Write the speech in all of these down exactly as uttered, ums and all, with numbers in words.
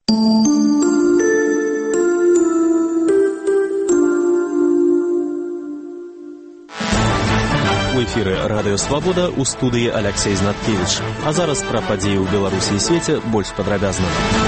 У эфіры радыё «Свабода», у студыі Аляксей Знаткевіч. А зараз пра падзеі ў Беларусі і свеце больш падрабязна.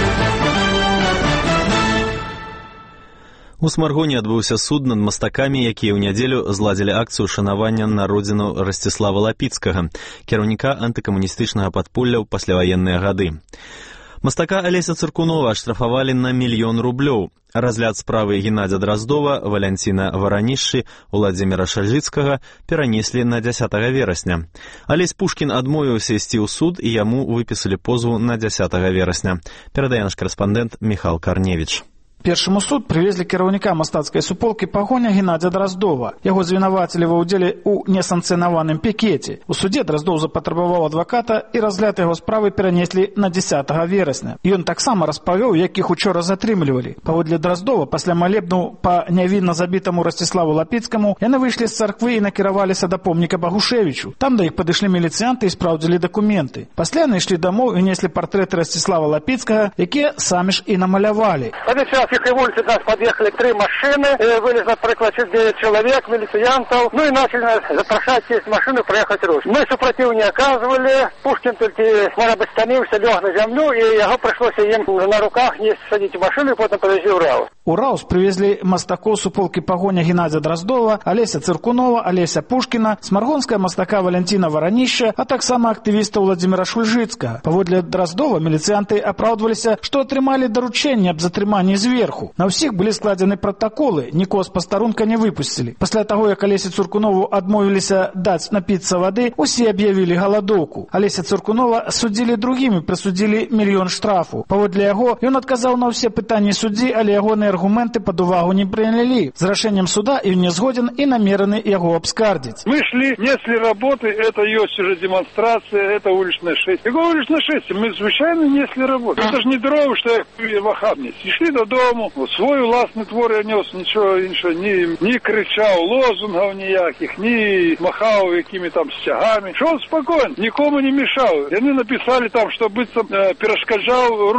У Смаргоне адбыўся суд над мастакамі, якія ў нядзелю зладзілі акцыю шанавання на родзіну Расціслава Лапіцкага, кіраўніка антыкамуністычнага падполля ў пасляваенныя гады. Мастака Алеся Цыркунова аштрафавалі на мільён рублёў. Разгляд справы Геннадзя Драздова, Валянціна Варанішшы, Уладзіміра Шальжыцкага перанеслі на дзясятага верасня. Алесь Пушкін адмовіўся ісці ў суд, і яму выпісалі позву на дзясятага верасня. Перадае наш карэспандэнт Міхал Карневіч. Першаму суд прывезлі кіраўніка мастацкай суполкі «Пагоня» Геннадзя Драздова. Яго звінавацілі ва ўдзеле ў несанкцыянаваным пікеце. У судзе Драздоў запатрабаваў адваката, і разгляд яго справы перанеслі на дзясятага верасня. Ён таксама распавёў, якіх учора затрымлівалі. Паводле Драздова, пасля малебну па нявінна забітаму Расціславу Лапіцкаму, яны выйшлі з царквы і накіраваліся да помніка Багушевічу. Там да іх падышлі міліцыянты і спраўдзілі дакументы. Пасля яны ішлі дамоў і неслі партрэты Расціслава Лапіцкага, якія самі ж і намалявалі. В этой улице у нас подъехали три машины, вылез, например, девять человек, милициантов, ну и начали нас запрашивать сесть в машину, проехать Русь. Мы супротив не оказывали, Пушкин только, можно быть, станился, лег на землю, и его пришлось им на руках не садить в машину, и потом повезли в Раус. У Раус привезли мастакоў суполкі «Пагоня» Геннадзя Драздова, Алеся Цыркунова, Алеся Пушкіна, смаргонская мастака Валянціна Варанішша, а таксама актывіста Уладзіміра Шульжыцкага. Паводле Драздова міліцыянты апраўдваліся, што атрымалі даручэнне аб затрыманні зверху. На ўсіх былі складзены пратаколы, нікога з пастарунка не выпусцілі. Пасля таго, як Алесе Цыркунову адмовіліся даць напіцца вады, усе аб'явілі галадоўку. Алеся Цыркунова судзілі другімі, прысудзілі мільён штрафу. Паводле яго, ён адказаў на ўсе пытанні суддзі, але ягоныя аргументы под увагу не прынялі. З рашэннем суда ён не згоден і намерены яго абскардзіць. Мы шли, несли работы, это есть уже демонстрация, это уличное шествие. Какое уличное шествие? Мы звычайно несли работу. Это же не дрова, что я в охапнице. И шли додому, свой власний твор я нес, нічого іншого, ні, ні кричав лозунгів ніяких, ні махав якими там стягами. Шел спокійно, нікому не мішав. Вони написали там, що биться перешкоджав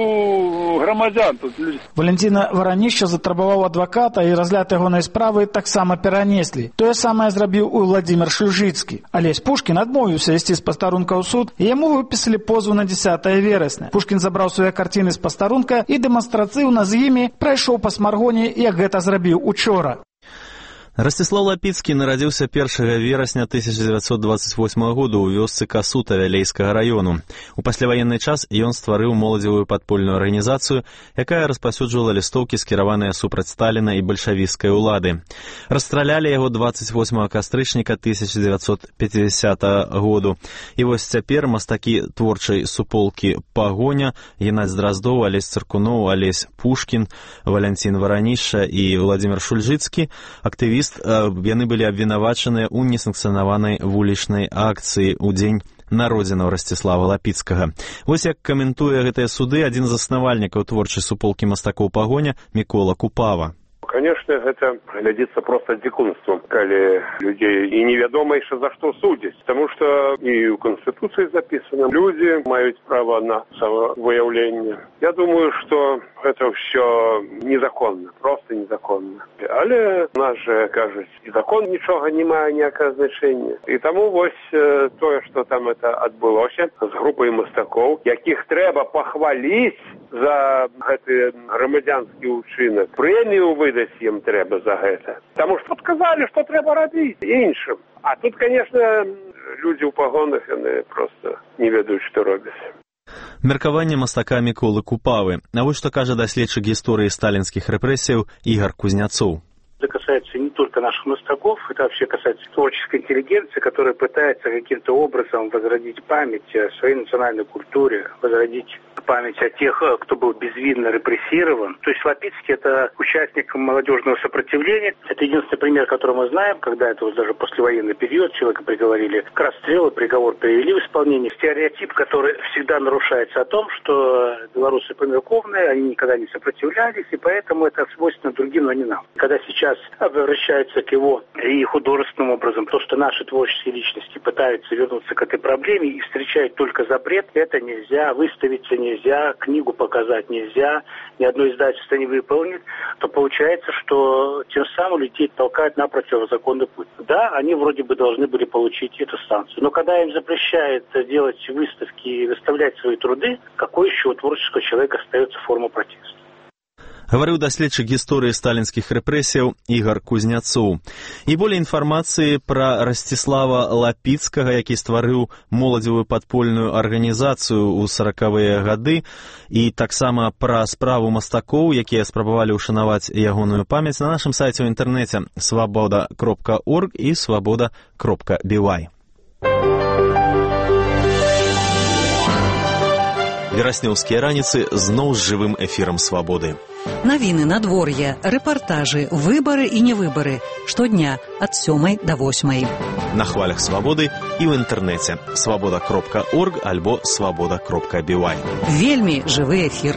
руху громадян. Валянціна Варанішша затрабаваў адваката, і разгляд ягонай справы таксама перанеслі. Тое самае зрабіў і Уладзімір Шульжыцкі. Алесь Пушкін адмовіўся ісці з пастарунка ў суд, і яму выпісалі позву на дзясятага верасня. Пушкін забраў свае карціны з пастарунка і дэманстрацыйна з імі прайшоў па Смаргоне, як гэта зрабіў учора. Расціслаў Лапіцкі нарадзіўся першага верасня тысяча дзевяцьсот дваццаць восьмага года ў вёсцы Касута Вялейскага раёну. У пасляваенны час ён стварыў моладзевую падпольную арганізацыю, якая распаўсюджвала лістоўкі, скіраваныя супраць Сталіна і бальшавіцкай улады. Расстралялі яго дваццаць восьмага кастрычніка тысяча дзевяцьсот пяцідзясятага году. І вось цяпер мастакі творчай суполкі «Пагоня» Геннадзь Драздоў, Алесь Цыркунов, Алесь Пушкін, Валянцін Варанішша і Уладзімір Шульжыцкі, актывісты, яны былі абвінавачаныя ў несанкцыянаванай вулічнай акцыі ў дзень народзінаў Расціслава Лапіцкага. Вось як каментуе гэтыя суды адзін з заснавальнікаў творчай суполкі мастакоў «Пагоня» Мікола Купава. Конечно, гэта глядзіцца проста дзікунствам, калі людзей і невядома яшчэ за што судзяць. Таму што і ў Канстытуцыі запісана, людзі маюць права на самавыяўленне. Я думаю, што гэта ўсё незаконна, проста незаконна. Але у нас же кажуць, і закон нічога не мае ніякага значэння. І таму вось тое, што там это адбылося з групай мастакоў, якіх трэба пахваліць за гэты грамадзянскі ўчынак. Прэмію выдаць ім трэба за гэта. Таму што адказалі, што трэба рабіць іншым. А тут, конечно, людзі ў пагонах, яны проста не ведаюць, што робяць. Меркаванне мастака Міколы Купавы. А вось што кажа даследчык гісторыі сталінскіх рэпрэсіяў Ігор Кузняцоў. Это касается не только наших мастаков, это вообще касается творческой интеллигенции, которая пытается каким-то образом возродить память о своей национальной культуре, возродить память о тех, кто был безвинно репрессирован. То есть Лапицкий – это участник молодежного сопротивления. Это единственный пример, который мы знаем, когда это вот даже послевоенный период человека приговорили к расстрелу, приговор привели в исполнение. Стереотип, который всегда нарушается о том, что белорусы померковные, они никогда не сопротивлялись, и поэтому это свойственно другим, но не нам. Когда сейчас обращают подбираются к его и художественным образом. То, что наши творческие личности пытаются вернуться к этой проблеме и встречают только запрет, это нельзя, выставиться нельзя, книгу показать нельзя, ни одно издательство не выполнит, то получается, что тем самым людей толкают на противозаконный путь. Да, они вроде бы должны были получить эту санкцию, но когда им запрещают делать выставки и выставлять свои труды, какой еще у творческого человека остается форма протеста? Гаварыў даследчык гісторыі сталінскіх рэпрэсіяў Ігар Кузняцоў. І болей інфармацыі пра Расціслава Лапіцкага, які стварыў моладзевую падпольную арганізацыю ў саракавыя гады, і таксама пра справу мастакоў, якія спрабавалі ўшанаваць ягоную памяць, на нашым сайце ў інтэрнэце свабода кропка орг і свабода кропка бівай. Вераснёўскія раніцы зноў з жывым эфірам свабоды. Навіны, надвор'я, рэпартажы, выбары і невыбары. Штодня ад сёмай да восьмай. На хвалях свабоды і ў інтэрнэце свабода кропка орг альбо свабода кропка бівай. Вельмі жывы эфір.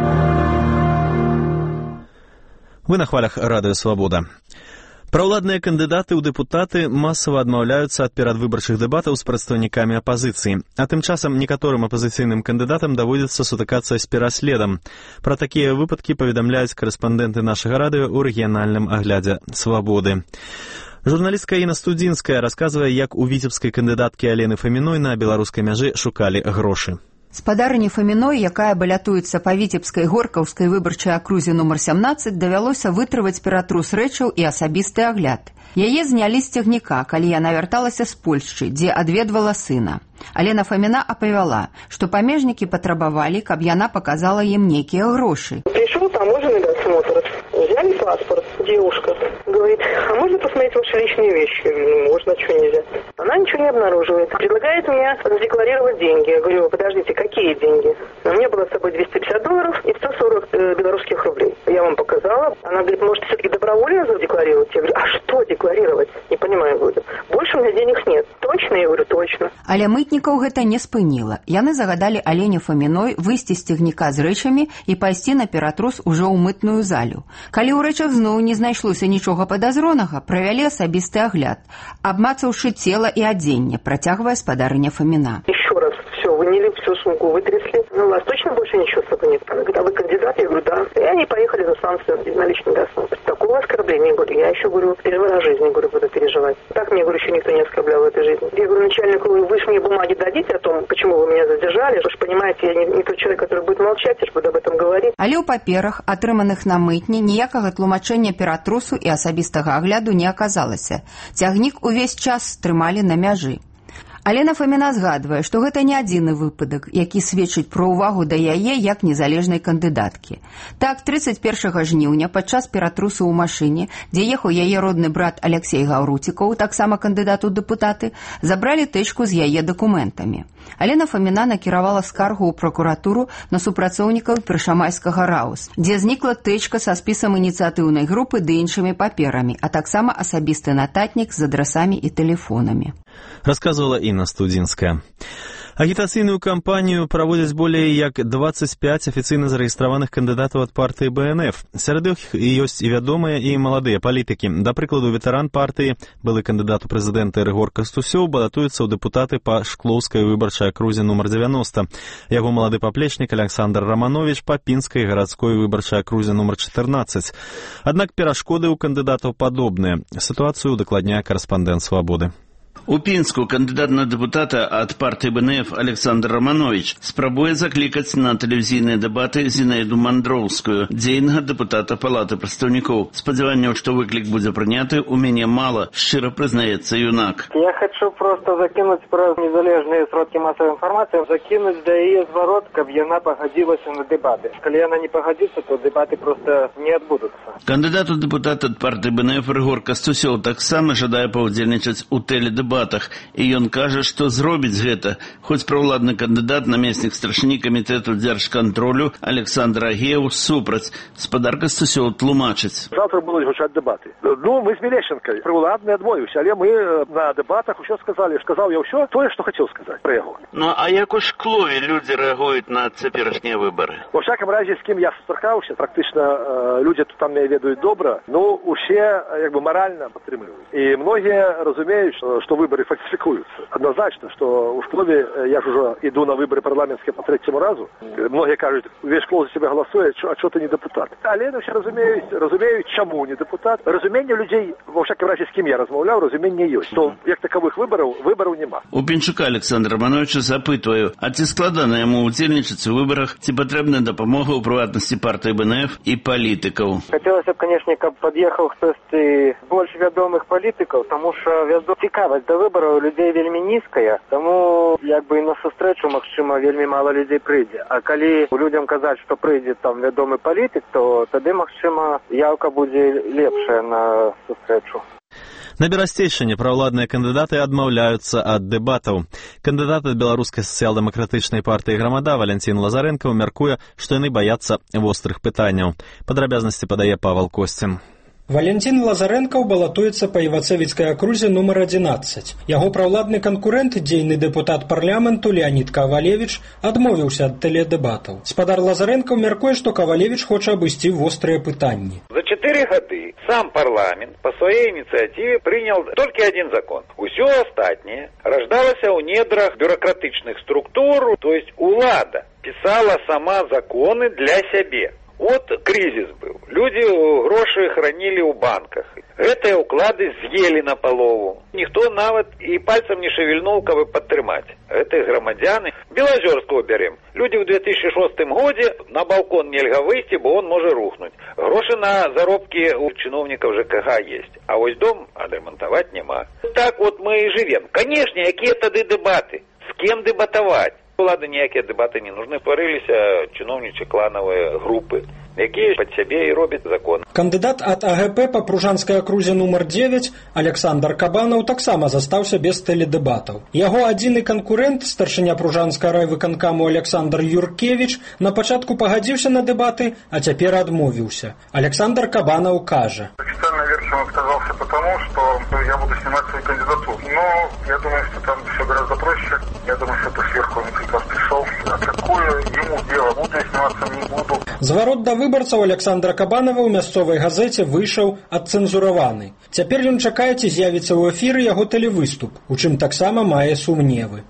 Вы на хвалях радыё «Свабода». Праўладныя кандыдаты ў дэпутаты масава адмаўляюцца ад перадвыбарчых дэбатаў з прадстаўнікамі апазіцыі, а тым часам некаторым апазіцыйным кандыдатам даводзіцца сутыкацца з пераследам. Пра такія выпадкі паведамляюць карэспандэнты нашага радыё ў рэгіянальным аглядзе «Свабоды». Журналістка Інна Студзінская расказвае, як у віцебскай кандыдаткі Алены Фаміной на беларускай мяжы шукалі грошы. Спадарыні Фаміной, якая балятуецца па віцебскай горкаўскай выбарчай акрузе нумар сямнаццаць, давялося вытрываць ператрус рэчаў і асабісты агляд. Яе знялі з цягніка, калі яна вярталася з Польшчы, дзе адведвала сына. Алена Фаміна апавяла, што памежнікі патрабавалі, каб яна паказала ім нейкія грошы. Пришел таможенный досмотр, взяли паспорт, девушка, говорит, а можно посмотреть ваши личные вещи? Ну, можно, что нельзя. Она ничего не обнаруживает. Предлагает мне задекларировать деньги. Я говорю, подождите, какие деньги? У меня было с собой двести пятьдесят долларов и сто сорок э, белорусских рублей. Я вам показала. Она говорит, может, все-таки добровольно задекларировать? Я говорю, а что декларировать? Не понимаю, говорю. Больше у меня денег нет. Точно? Я говорю, точно. Але мытнікаў гэта не спыніла. Яны загадалі Алене Фаміной выйсці з цягніка з рэчамі і пайсці на ператрус ужо ў мытную залю. Калі ў рэчах зноў не знайшлося нічога падазронага, правялі асабісты агляд, абмацаўшы цела і адзенне, працягвае спадарыня Фаміна. Еще раз все выняли, всю сумку вытрясли. Ну, у вас точно больше ничего с собой нет? Она говорит, а вы кандидат? Я говорю, да. И они поехали за станцию на личный досмотр. Такого оскорбления, говорю, я еще, говорю, первый раз в жизни, говорю, буду переживать. Так мне, говорю, еще никто не оскорблял в этой жизни. Я говорю, начальнику, вы же мне бумаги дадите о том, почему вы меня задержали? Вы же понимаете, я не, не тот человек, который будет молчать, я же буду об этом говорить. Але ў паперах, атрыманых на мытні, ніякага тлумачэння ператрусу і асабістага агляду не аказалася. Цягнік увесь час трымалі на мяжы. Алена Фаміна згадвае, што гэта не адзіны выпадак, які сведчыць пра ўвагу да яе як незалежнай кандыдаткі. Так, трыццаць першага жніўня падчас ператрусу ў машыне, дзе ехаў яе родны брат Алексей Гаўруцікаў, таксама кандыдат у дэпутаты, забралі тэчку з яе дакументамі. Алена Фаміна накіравала скаргу ў пракуратуру на супрацоўнікаў першамайскага РАУС, дзе знікла тэчка са спісам ініцыятыўнай групы ды іншымі паперамі, а таксама асабісты нататнік з адрасамі і тэлефонамі. Рассказывала Інна Студзінская. Агітацыйную кампанію праводзяць болей як дваццаць пяць афіцыйна зарэгістраваных кандыдатаў ад партыі Бэ Эн Эф. Сярод іх ёсць і вядомыя, і маладыя палітыкі. Да прыкладу, ветэран партыі, былы кандыдат у прэзідэнты Рыгор Кастусёў, балатуецца ў дэпутаты па Шклоўскай выбарчай акрузе нумар дзевяноста. Яго малады паплечнік Александр Раманович па Пінскай гарадской выбарчай акрузе нумар чатырнаццаць. Аднак перашкоды ў кандыдатаў падобныя. Сітуацыю удакладняе карэспандэнт «Свабоды». У Пінску кандидат на депутата от партии Бэ Эн Эф Александр Романович спрабуе закликать на телевизійныя дебаты Зинаиду Мандроўскую, дзейнага депутата Палаты прадстаўнікоў. Спадзяванняў, што выклік будзе прыняты, у мяне мало, шчыра прызнаецца юнак. Я хочу просто закинуть про незалежные сродки массовой информации, закинуть до ее зворот, каб яна погодилася на дебаты. Коли она не погодится, то дебаты просто не отбудутся. Кандидат у депутата от партии Бэ Эн Эф Рыгор Кастусёў таксама жадае паўдзельнічаць у теледебатах. дэбатах, і ён кажа, што зробіць гэта, хоць праўладны кандыдат, намеснік старшыні камітэту дзяржкантролю Александр Агеў супраць. Спадарка Стасёў тлумачыць. Завтра будуць гучаць дэбаты. Ну, мы з Мілешенкай праўладны адмовіўся, але мы на дэбатах усё сказалі. Сказаў я ўсё тое, што хацеў сказаць пра яго. Ну, а як у Шклове людзі рэагуюць на цяперашнія выбары? Во всяком разе, з кім я сустракаўся, практычна людзі тут там мяне ведаюць добра, ну, усе як бы маральна падтрымліваюць. І многія разумеюць, што выбары фальсифікуюцца. Адназначна, што у Шклове я ж ужо іду на выбары парламенцкія па трэцяму разу. Многія кажуць, увесь Шклов за себе галасуе, а чого ти не депутат? Але ну, всі розуміють, розуміють, чому не депутат. Розуміння людей, во всякому разі, з ким я розмовляв, розуміння є. То, як такових виборів, виборів нема. У Пінчука Александра Романовича запитую, а ці складана йому удзельнічаць у выборах, ці патрэбна дапамога у прыватнасці партыі Бэ Эн Эф і палітыкаў? Хацелася б, конечно, каб пад'ехаў хтосьці больш вядомых палітыкаў, тому що цікавасць да выбораў людей вельмі нізкая, тому як бы і на сустрэчу, магчыма, вельмі мала людзей прыйдзе. А калі людям казаць, што прыйдзе там вядомы палітык, то тады, магчыма, яўка будзе лепшая на сустрэчу. На Берасцейшчыне праўладныя кандыдаты адмаўляюцца ад дэбатаў. Кандыдат ад беларускай сацыял-дэмакратычнай партыі «Грамада» Валянцін Лазарэнкаў мяркуе, што яны баяцца вострых пытанняў. Падрабязнасці падае Павел Косцін. Валентин Лазаренков балатуецца па Івацэвіцкай акрузе нумар адзінаццаць. Яго праўладны канкурэнт, дзейны дэпутат парламенту Леонид Кавалевич, адмовіўся ад тэледэбатаў. Спадар Лазаренков мяркуе, што Кавалевич хоча абысці вострыя пытанні. За чатыры гады сам парламент па сваёй ініцыятыве прынял толькі адзін закон. Усё астатняе раждалася ў недрах бюрократычных структур, то есть улада пісала сама законы для сябе. Вот кризис был. Люди гроши хранили у банках. Гэтыя уклады з'елі на палову. Ніхто нават і пальцем не шевельнул, каб падтрымаць. Гэтыя грамадзяны. Белазерского бярем. Люди в две тысячи шостым годзе на балкон нельга выйсці, бо он можа рухнуть. Грошы на заробкі у чыноўнікаў Ж К Г есть. А вось дом адрамантаваць няма. Так вот мы і живем. Конечно, якія тады дэбаты? С кем дэбатаваць? Улады ніякія дэбаты не нужны. Парыліся чыноўнічы кланавыя групы, якія пад сябе і робяць закон. Кандыдат ад А Г П па Пружанскай акрузе нумар дзевяць Александр Кабанаў таксама застаўся без тэледэбатаў. Яго адзіны канкурэнт, старшыня Пружанскага райвыканкаму Александр Юркевич, на пачатку пагадзіўся на дэбаты, а цяпер адмовіўся. Александр Кабанаў кажа: Официальная версия он отказался потому, что я буду снимать свою кандидатуру. Но я думаю, что там все гораздо проще. Я думаю, что это сверху он как раз пришел. А какое ему дело? Буду я сниматься, не буду. Зварот да выбарцаў Александра Кабанова ў мясцовай газеце выйшаў адцэнзураваны. Цяпер ён чакае, ці з'явіцца ў эфіры яго тэлевыступ, у чым таксама мае сумневы.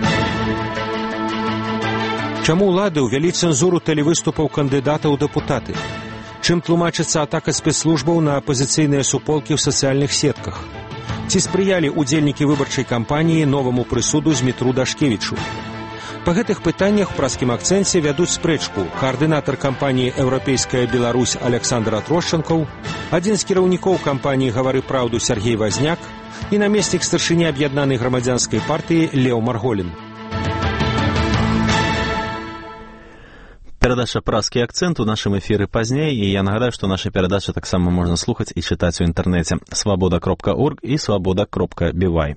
Чаму ўлады ўвялі цэнзуру тэлевыступаў кандыдата ў дэпутаты? Чым тлумачыцца атака спецслужбаў на апазіцыйныя суполкі ў сацыяльных сетках? Ці спрыялі удзельнікі выбарчай кампаніі новаму прысуду Змітру Дашкевічу? Па гэтых пытаннях у праскім акцэнце вядуць спрэчку каардынатар кампаніі «Еўрапейская Беларусь» Александр Трошчанкаў, адзін з кіраўнікоў кампаніі «Гавары праўду» Сергей Вазняк і намеснік старшыні аб'яднанай грамадзянскай партыі Леў Марголін. Перадача «Праскі акцэнт» у нашым эфіры пазней, і я нагадаю, што наша перадача таксама можна слухаць і чытаць у інтэрнэце свабода кропка орг і свабода кропка бі вай.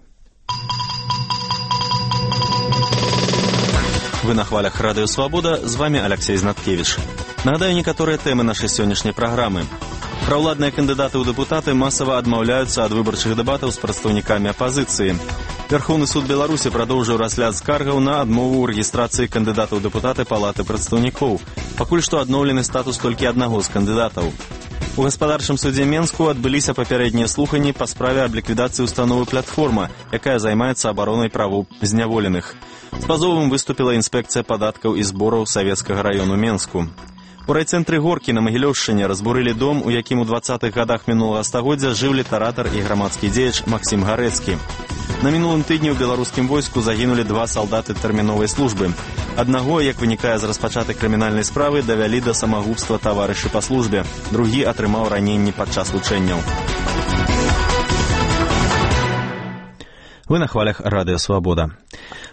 Вы на хвалях радыё «Свабода», з вами Алексей Знаткевич. Нагадаю некаторыя тэмы нашай сённяшняй праграмы. Праўладныя кандыдаты ў дэпутаты масава адмаўляюцца ад выбарчых дэбатаў з прадстаўнікамі апазіцыі. Верховны суд Беларусі прадоўжыў разгляд скаргаў на адмову ў рэгістрацыі кандыдатаў ў дэпутаты Палаты прадстаўнікоў. Пакуль што адноўлены статус толькі аднаго з кандыдатаў. У гаспадарчым судзе Менску адбыліся папярэднія слуханні па справе аб ліквідацыі установы «Платформа», якая займаецца абаронай правоў зняволеных. З пазовам выступіла інспекцыя падаткаў і збораў Савецкага раёну Менску. У райцэнтры Горкі на Магілёўшчыне разбурылі дом, у якім у дваццатых гадах мінулага стагоддзя жыў літаратар і грамадскі дзеяч Максім Гарэцкі. На мінулым тыдні ў беларускім войску загінулі два салдаты тэрміновай службы. Аднаго, як вынікае з распачатай крымінальнай справы, давялі да самагубства таварышы па службе. Другі атрымаў раненні падчас вучэнняў. Вы на хвалях радыё «Свабода».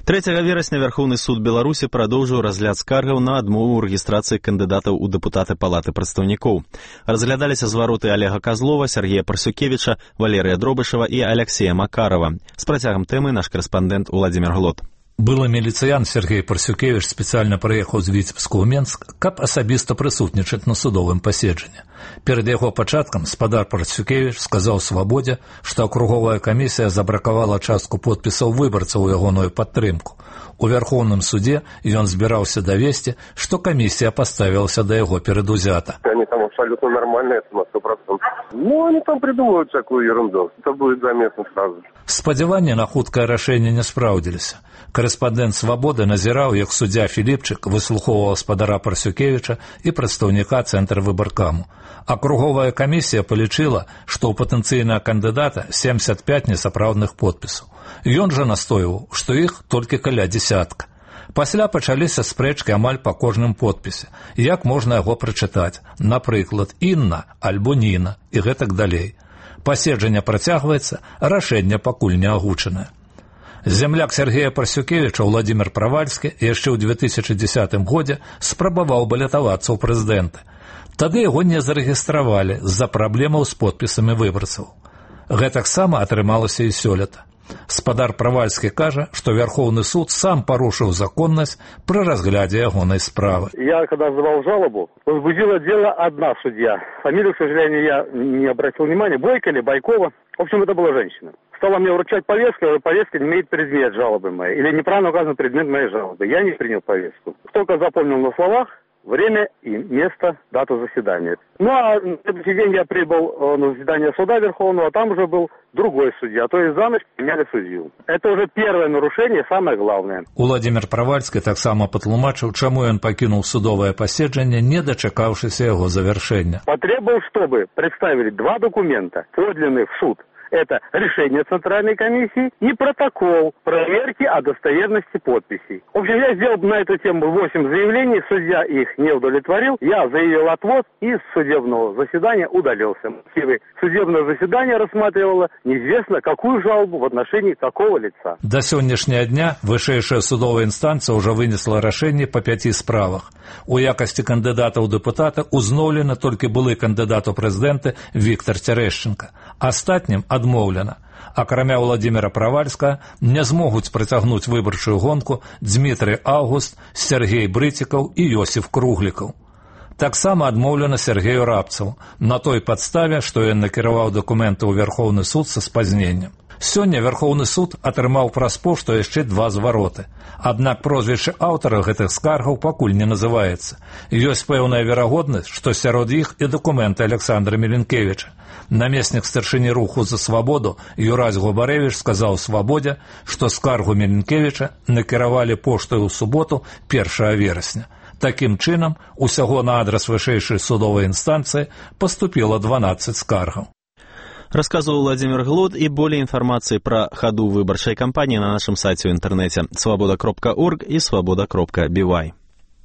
трэцяга верасня Вярхоўны суд Беларусі прадоўжыў разгляд скаргаў на адмову ў рэгістрацыі кандыдатаў у дэпутаты Палаты прадстаўнікоў. Разглядаліся звароты Олега Козлова, Сергея Парсюкевіча, Валерыя Дробышева і Алексея Макарова. З працягам тэмы наш корэспандэнт Владимир Глот. Былы міліцыян Сергей Парсюкевіч спецыяльна прыехаў з Віцебска ў Менск, каб асабіста прысутнічаць на судовым паседжанні. Перад яго пачаткам спадар Парсюкевіч сказаў Свабодзе, што акруговая камісія забракавала частку подпісаў выбарцаў у ягоную падтрымку. У Вярхоўным судзе ён збіраўся давесці, што камісія паставілася да яго перадузята. Они там абсолютно нормальные, это на сто процентов. Ну, они там придумывают всякую ерунду. Это будет заметно сразу. Спадзяванні на хуткае рашэнне не спраўдзіліся. Карэспандэнт «Свабоды» назіраў, як суддзя Філіпчык выслухоўваў спадара Парсюкевіча і прадстаўніка Цэнтрвыбаркаму. Акруговая камісія палічыла, што ў патэнцыйнага кандыдата семьдесят пять несапраўдных подпісаў. Ён жа настойваў, што іх толькі каля дзесятка. Пасля пачаліся спрэчкі амаль па кожным подпісе. Як можна яго прачытаць? Напрыклад, Інна альбо Ніна і гэтак далей. Паседжанне працягваецца, рашэнне пакуль не агучанае. Земляк Сергея Парсюкевіча Владимир Правальскі яшчэ ў две тысячы дзесятым годзе спрабаваў балятавацца ў прэзідэнты. Тады яго не зарэгістравалі з-за праблемаў з подпісамі выбарцаў. Гэтаксама атрымалася і сёлета. Спадар Правальскі кажа, што Вярхоўны суд сам парушыў законнасць пры разглядзе ягонай справы. Я, когда сдавал жалобу, возбудила дело одна судья. Фамилию, к сожалению, я не обратил внимания. Бойко или Байкова. В общем, это была женщина. Стала мне вручать повестку, а повестка не имеет предмет жалобы моей. Или неправильно указан предмет моей жалобы. Я не принял повестку. Только запомнил на словах время и место, дату заседания. Ну, а на следующий день я прибыл на заседание суда Верховного, а там уже был другой судья. То есть за ночь меняли судью. Это уже первое нарушение, самое главное. Владимир Правальскі таксама патлумачыў, чаму ён пакінуў судовае паседжанне, не дачакаўшыся яго завяршэння. Потребовал, чтобы представили два документа, подлинных в суд. Это решение Центральной комиссии и протокол проверки о достоверности подписей. В общем, я сделал на эту тему восемь заявлений, судья их не удовлетворил, я заявил отвод и с судебного заседания удалился. Судебное заседание рассматривало неизвестно какую жалобу в отношении какого лица. До сённяшняга дня вышэйшая судовая інстанцыя ўжо вынесла рашэнне па пяці справах. У якасці кандыдата ў дэпутата узноўлена толькі былы кандыдат у прэзідэнты Віктор Цярэшчынка. Астатнім адмоўлена. Акрамя Владимира Правальска не змогуць працягнуць выбарчую гонку Дзмітрый Аўгуст, Сергей Брыцікаў і Йосіф Круглікаў. Таксама адмоўлена Сергею Рабцаў на той падставе, што ён накіраваў дакументы ў Вярхоўны суд са спазненнем. Сёння Вярхоўны суд атрымаў праз пошту яшчэ два звароты. Аднак прозвішча аўтара гэтых скаргаў пакуль не называецца. Ёсць пэўная верагоднасць, што сярод іх і дакументы Александра Міленкевіча. Намеснік старшыні руху за свабоду Юрась Губарэвіч сказаў Свабодзе, што скаргу Міленкевіча накіравалі поштаю ў суботу першага верасня. Такім чынам, усяго на адрас вышэйшай судовай інстанцыі паступіла дванаццаць скаргаў. Рассказывал Владимир Глот, и более информации про ходу выборчей кампании на нашем сайте в интернете свобода точка орг и свобода точка би вай.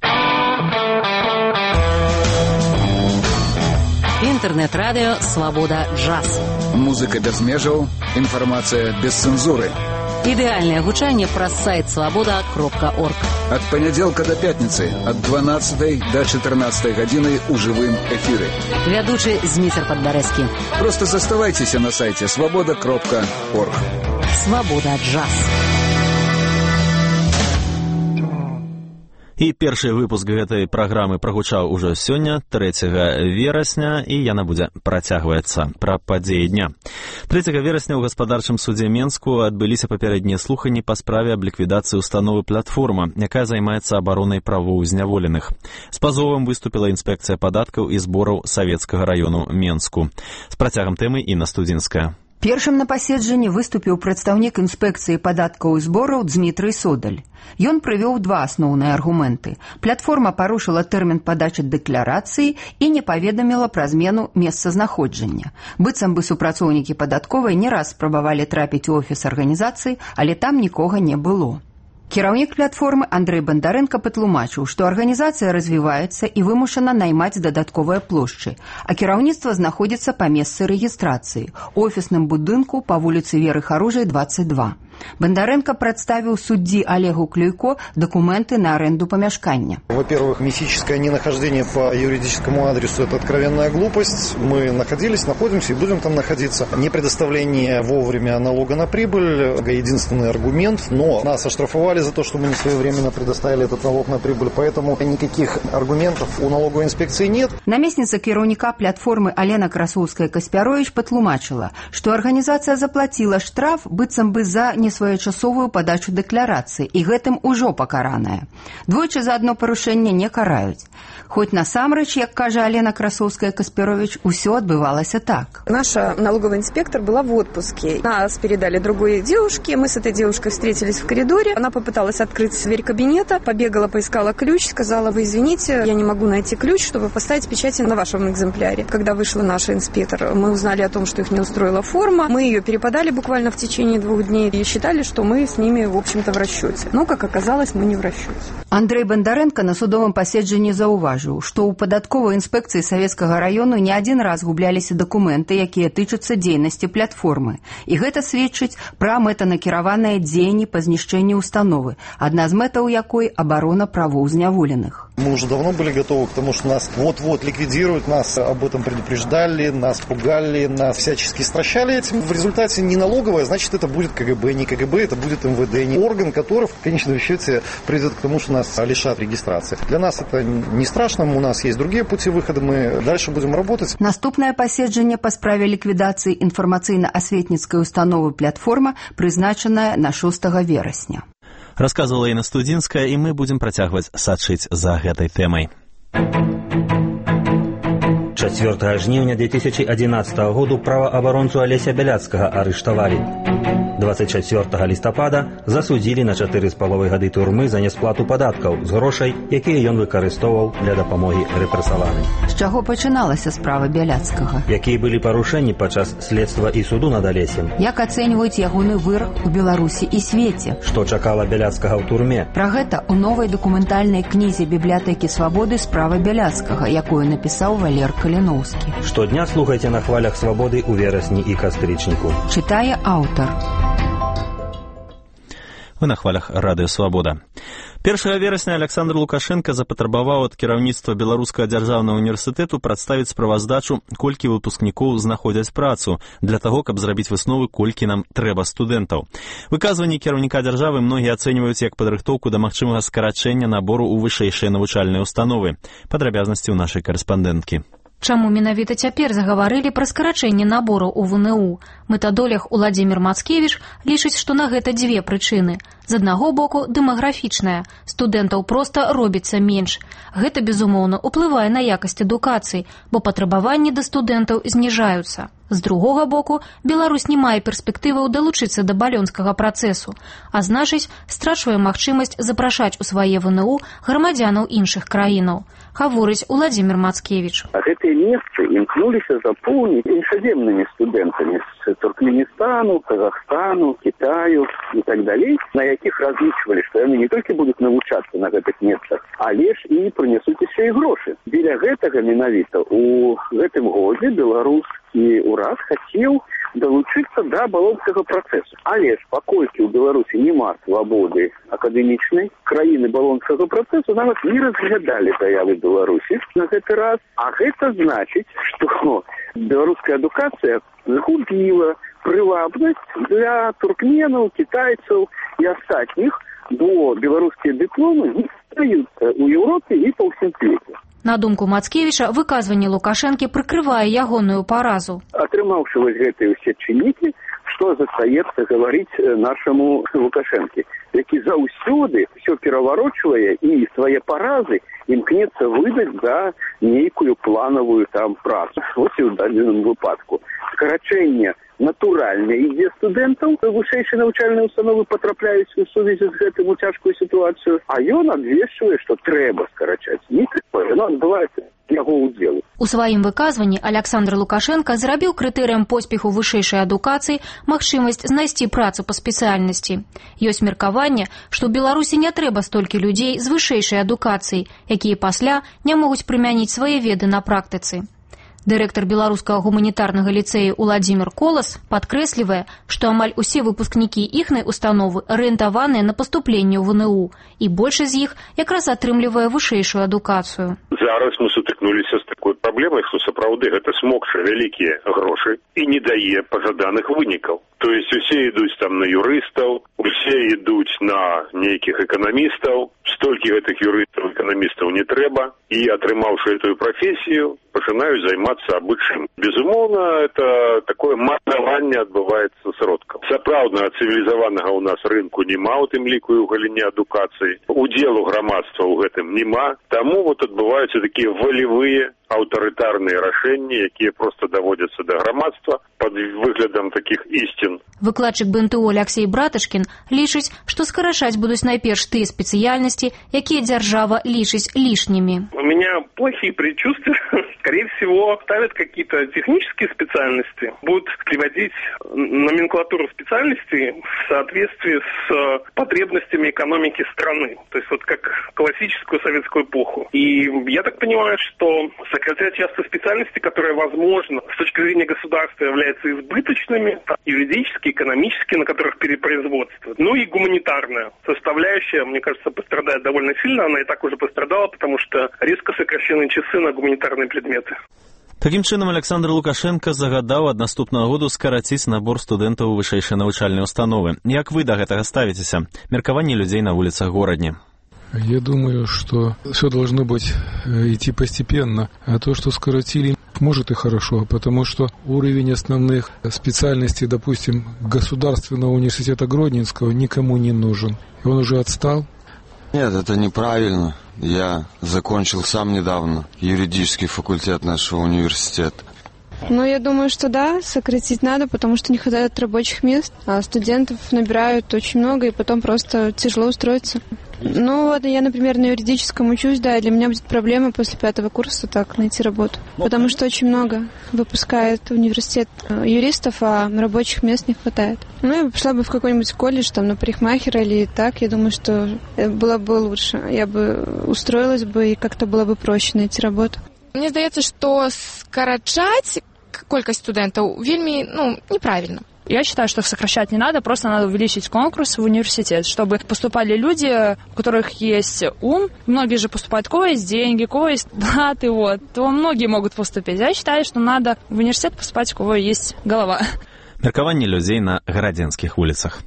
Интернет-радио «Свобода Джаз». Музыка без межаў, информация без цензуры. Ідэальнае гучанне праз сайт свобода точка орг. От понеделька до пятницы, от дванадцатай до четырнадцатай гадзіны у жывым эфире. Вядучы Зміцер Падбарэзкі. Просто заставайтесь на сайте свобода точка орг. Свобода Джаз. І першы выпуск гэтай праграмы прагучаў ужо сёння, трэцяга верасня, і яна будзе працягваецца пра падзеі дня. трэцяга верасня ў гаспадарчым судзе Менску адбыліся папярэднія слуханні па справе аб ліквідацыі установы «Платформа», якая займаецца абаронай правоў зняволеных. З пазовам выступіла інспекцыя падаткаў і збораў Савецкага раёну Менску. З працягам тэмы Інна Студзінская. Першым на паседжанні выступіў прадстаўнік інспекцыі падаткаў і збораў Дзмітрый Содаль. Ён прывёў два асноўныя аргументы. Платформа парушыла тэрмін падачы дэкларацыі і не паведаміла пра змену месцазнаходжання. Быццам бы супрацоўнікі падатковай не раз спрабавалі трапіць у офіс арганізацыі, але там нікога не было. Кіраўнік платформы Андрэй Бандарэнка патлумачыў, што арганізацыя развіваецца і вымушана наймаць дадатковыя плошчы, а кіраўніцтва знаходзіцца па месцы рэгістрацыі, у офісным будынку па вуліцы Веры Харужай, дваццаць два. Бондаренко прадставіў суддзі Олегу Клюйко документы на аренду помяшкання. Во-первых, мифическое ненахождение по юридическому адресу – это откровенная глупость. Мы находились, находимся и будем там находиться. Не предоставление вовремя налога на прибыль – единственный аргумент, но нас оштрафовали за то, что мы не своевременно предоставили этот налог на прибыль, поэтому никаких аргументов у налоговой инспекции нет. Наместница кіраўніка платформы Алена Красоўская-Каспярович патлумачыла, што арганізацыя заплаціла штраф быццам бы за несвоечасовую падачу дэкларацыі, і гэтым ужо пакараная. Двойчы за адно парушэнне не караюць. Хоць насамрэч, як кажа Алена Красоўская-Каспярович, усё адбывалася так. Наша налоговый инспектор была в отпуске. Нас передали другой девушке. Мы с этой девушкой встретились в коридоре. Она попыталась открыть дверь кабинета, побегала, поискала ключ, сказала: вы извините, я не могу найти ключ, чтобы поставить печати на вашем экземпляре. Когда вышла наша инспектор, мы узнали о том, что их не устроила форма. Мы ее переподали буквально в течение двух дней и считали, что мы с ними, в общем-то, в расчете. Но, как оказалось, мы не в расчете. Андрей Бондаренко на судовым паседжанні заўважыў, што ў падатковай інспекцыі Савецкага раёну не адзін раз губляліся дакументы, якія тычацца дзейнасці платформы. І гэта сведчыць пра мэтанакіраваныя дзеянні па знішчэнні установы, адна з мэтаў якой – абарона правоў зняволеных. Мы уже давно были готовы к тому, что нас вот-вот ликвидируют, нас об этом предупреждали, нас пугали, нас всячески стращали этим. В результате не налоговая, значит, это будет КГБ, не КГБ, это будет МВД, не орган, который в конечном счете приведет к тому, что нас лишат регистрации. Для нас это не страшно, у нас есть другие пути выхода, мы дальше будем работать. Наступное паседжанне па справе ліквідацыі інфармацыйна-асветніцкай установы «Платформа» прызначанае на шостага верасня. Рассказывала Інна Студзінская, і мы будем працягваць сачыць за гэтай тэмай. чацвёртага жніўня две тысячи одиннадцатого году праваабаронцу Алеся Бяляцкага арыштавалі. двадцать чацвёртага лістапада засудзілі на чатыры з паловай гады турмы за нясплату падаткаў з грошай, якія ён выкарыстоўваў для дапамогі рэпрэсаваным. З чаго пачыналася справа Бяляцкага? Якія былі парушэнні падчас следства і суду над Алесем? Як ацэньваюць ягоны вырак у Беларусі і свеце? Што чакала Бяляцкага ў турме? Пра гэта ў новай дакументальнай кнізе бібліятэкі свабоды «Справа Бяляцкага», якую напісаў Валер Каліноўскі. Штодня слухайце на хвалях свабоды ў верасні і кастрычніку. Чытае аўтар. Вы на хвалях радыё «Свабода». першага верасня Александр Лукашенко запатрабаваў ад кіраўніцтва Беларускага дзяржаўнага універсітэту прадставіць справаздачу, колькі выпускнікоў знаходзяць працу, для таго, каб зрабіць высновы, колькі нам трэба студэнтаў. Выказванні кіраўніка дзяржавы многія ацэньваюць як падрыхтоўку да магчымага скарачэння набору ў вышэйшыя навучальныя установы. Падрабязнасці ў нашай карэспандэнткі. Чаму менавіта цяпер загаварылі пра скарачэнне набору ў ВНУ? Мэтадолог Уладзімір Мацкевіч лічыць, што на гэта дзве прычыны. З аднаго боку, дэмаграфічная. Студэнтаў проста робіцца менш. Гэта, безумоўна, уплывае на якасць адукацыі, бо патрабаванні да студэнтаў зніжаюцца. З другога боку, Беларусь не мае перспектываў далучыцца да балёнскага працэсу, а значыць, страчвае магчымасць запрашаць у свае ВНУ грамадзянаў іншых краінаў. Гаворыць Уладзімір Мацкевіч. Гэтыя месцы імкнуліся запоўніць іншаземнымі студэнтамі з Туркменістану, Казахстану, Китаю і так далей, на якіх разлічвалі, што яны не толькі будуць навучацца на гэтых месцах, але ж і прынесуць яшчэ і грошы. Дзеля гэтага менавіта у гэтым годзе беларускі ўрад хацеў далучыцца да балонскага працэсу. Але ж паколькі ў Беларусі няма свабоды акадэмічнай, краіны балонскага працэсу нават не разглядалі заявы Беларусі на гэты раз. А гэта значыць, што беларуская адукацыя згубіла прывабнасць для туркменаў, кітайцаў і астатніх, бо беларускія дыпломы не стаюцца ў Еўропе і па ўсім свеце. На думку Мацкевіча, выказванне Лукашэнкі прыкрывае ягоную паразу. Атрымаўшы вось гэтыя ўсе чыннікі, што застаецца гаварыць нашаму Лукашэнкі, які заўсёды ўсё пераварочвае і свае паразы імкнецца выдаць за нейкую планавую там працу. Вось і ў дадзеным выпадку. Скарачэнне натуральна ідзе студэнтаў, вышэйшыя навучальныя установы патрапляюць у сувязі з гэтым у цяжкую сітуацыю, а ён абвешчвае, што трэба скарачаць. Не трэба, яно адбываецца яго ўдзелу. У сваім выказванні Александр Лукашенко зрабіў крытэрыем поспеху вышэйшай адукацыі магчымасць знайсці працу па спецыяльнасці. Ёсць меркаванне, што ў Беларусі не трэба столькі людзей з вышэйшай адукацыяй, якія пасля не могуць прымяніць свае веды на практыцы. Дырэктар беларускага гуманітарнага ліцэя Уладзімір Колас падкрэслівае, што амаль усе выпускнікі іхнай установы арыентаваныя на паступленне ў ВНУ, і большасць з іх якраз атрымлівае вышэйшую адукацыю. Зараз мы сутыкнуліся з такой праблемай, што сапраўды гэта смокча вялікія грошы і не дае пажаданых вынікаў. То есть усе ідуць там на юрыстаў, усе ідуць на нейкіх эканамістаў, столькі гэтых юрыстаў, эканамістаў не трэба, і атрымаўшы эту прафесію, пачынаюць займацца абычым. Безумоўна, это такое марнаванне адбываецца сродкаў. Сапраўднага цывілізаванага ў нас рынку няма, у тым ліку і ў галіне адукацыі. Удзелу грамадства ў гэтым няма, таму вот адбываюцца такія волевыя аўтарытарныя рашэнні, якія проста даводзяцца да грамадства пад выглядам такіх ісцін. Выкладчык БНТУ Алексей Браташкін лічыць, што скарачаць будуць найперш тыя спецыяльнасці, якія дзяржава лічыць лішнімі. У меня плохие предчувствия. Скорее всего, ставят какие-то технические специальности, будут приводить номенклатуру специальностей в соответствии с потребностями экономики страны. То есть вот как классическую советскую эпоху. И я так понимаю, что сократят часто специальности, которые, возможно, с точки зрения государства являются избыточными, юридически, экономически, на которых перепроизводство. Ну и гуманитарная составляющая, мне кажется, пострадает довольно сильно. Она и так уже пострадала, потому что резко сокращены часы на гуманитарные предметы. Такім чынам, Александр Лукашенко загадаў ад наступнага году скараціць набор студэнтаў у вышэйшай навучальнай установы. Як вы да гэтага ставіцеся? Меркаванне людзей на улицах горадні. Я думаю, что все должно быть идти постепенно. А то, что скоротили, может и хорошо, потому что уровень основных специальностей, допустим, Государственного университета Гродненского никому не нужен. И он уже отстал. Нет, это неправильно. Я закончил сам недавно юридический факультет нашего университета. Ну, я думаю, что да, сократить надо, потому что не хватает рабочих мест, а студентов набирают очень много, и потом просто тяжело устроиться. Ну, вот я, например, на юридическом учусь, да, и для меня будет проблема после пятого курса так найти работу, потому что очень много выпускает университет юристов, а рабочих мест не хватает. Ну, я бы пошла бы в какой-нибудь колледж, там, на парикмахера или так, я думаю, что было бы лучше. Я бы устроилась бы, и как-то было бы проще найти работу. Мне здаецца, што скарачаць колькасць студэнтаў вельмі, ну, неправильно. Я считаю, что сокращать не надо, просто надо увеличить конкурс в университет, чтобы поступали люди, у которых есть ум. Многие же поступают, у кого есть деньги, у кого есть блаты, вот, то многие могут поступить. Я считаю, что надо в университет поступать, у кого есть голова. Меркаванне людзей на гарадзенскіх улицах.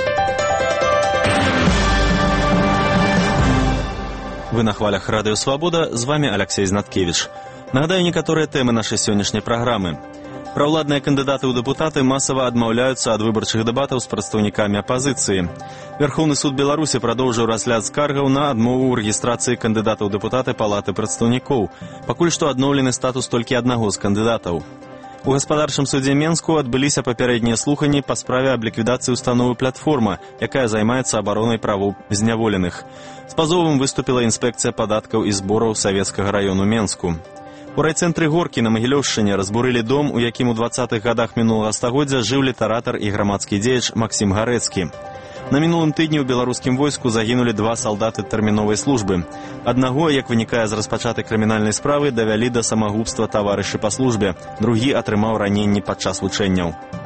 Вы на хвалях Радыё Свабода, з вами Алексей Знаткевич. Нагадаю некаторыя тэмы нашай сённяшняй праграмы. Праўладныя кандыдаты ў дэпутаты масава адмаўляюцца ад выбарчых дэбатаў з прадстаўнікамі апазіцыі. Верхоўны суд Беларусі прадоўжыў разгляд скаргаў на адмову ў рэгістрацыі кандыдатаў дэпутаты Палаты прадстаўнікоў. Пакуль што адноўлены статус толькі аднаго з кандыдатаў. У гаспадарчым судзе Менску адбыліся папярэднія слуханні па справе аб ліквідацыі установы «Платформа», якая займаецца абаронай правоў зняволеных. З пазовам выступіла інспекцыя падаткаў і збораў Савецкага раёну Менску. У райцэнтры Горкі на Магілёўшчыне разбурылі дом, у якім у дваццатых гадах мінулага стагоддзя жыў літаратар і грамадскі дзеяч Максім Гарэцкі. На мінулым тыдні ў беларускім войску загінулі два салдаты тэрміновай службы. Аднаго, як вынікае з распачатай крымінальнай справы, давялі да самагубства таварышы па службе. Другі атрымаў раненні падчас вучэнняў.